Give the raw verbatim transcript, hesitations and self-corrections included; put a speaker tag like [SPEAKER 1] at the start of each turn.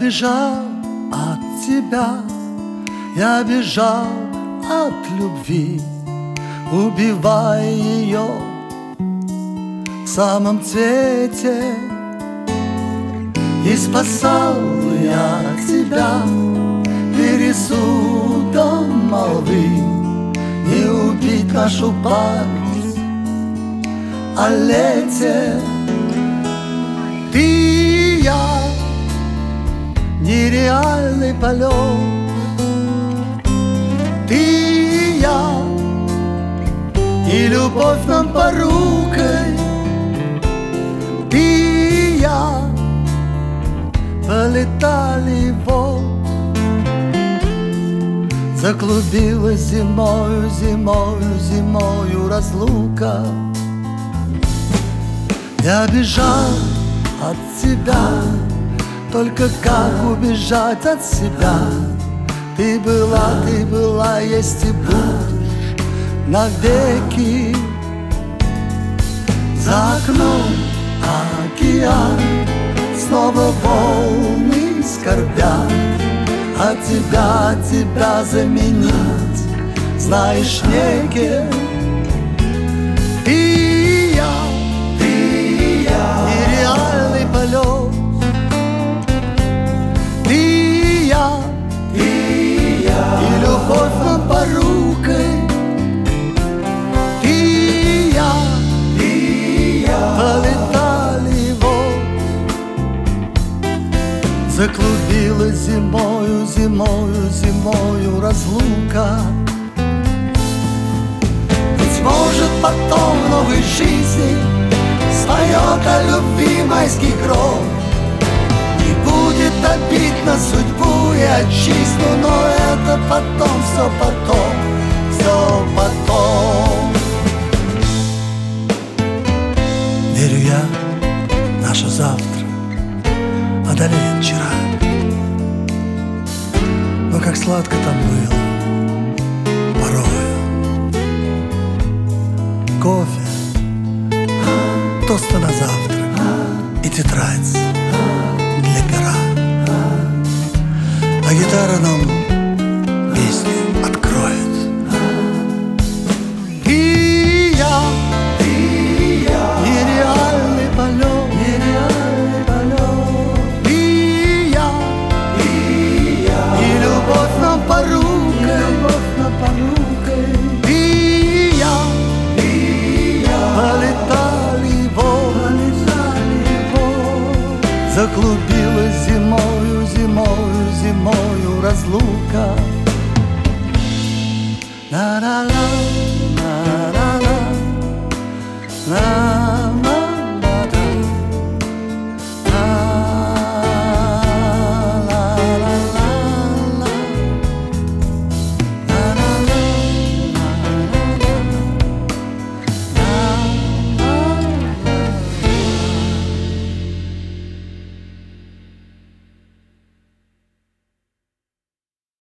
[SPEAKER 1] бежал от тебя, я бежал от любви, убивая ее в самом цвете. И спасал я тебя пересудом молвы, не убить нашу память о лете. Ты и я, нереальный полет. Ты и я, и любовь нам порукой. Ты и я полетали вот, заклубилась зимою, зимою, зимою разлука. Я бежал от тебя, только как убежать от себя? Ты была, ты была, есть и будешь навеки. За окном океан, снова волны скорбят, а тебя, тебя заменить, знаешь, некем. Ты и я, ты и я, нереальный полет. Ты и я, ты и я, и любовь нам порукой. Ты и я, ты и я, полетали вот, заклубилась зимою, зимою, зимою разлука. Быть может, потом в новой жизни споет о любви майский гром. Не будет обид на судьбу и отчизну, но это потом, все потом, все потом. Верю я, наше завтра одолеет вчера. Но как сладко там было порою. Кофе, тосты на завтрак и тетрадь для пера. А гитара нам песню откроет. Ты и я, ты и я, нереальный полет, нереальный полет. Ты и я, ты и я, и любовь нам порукой, любовь нам порукой. Ты и я, ты и я, полетали вот, полетали вот, заклубилась зимою, зимою, зимою разлука. На-на-на, на-на-на, на.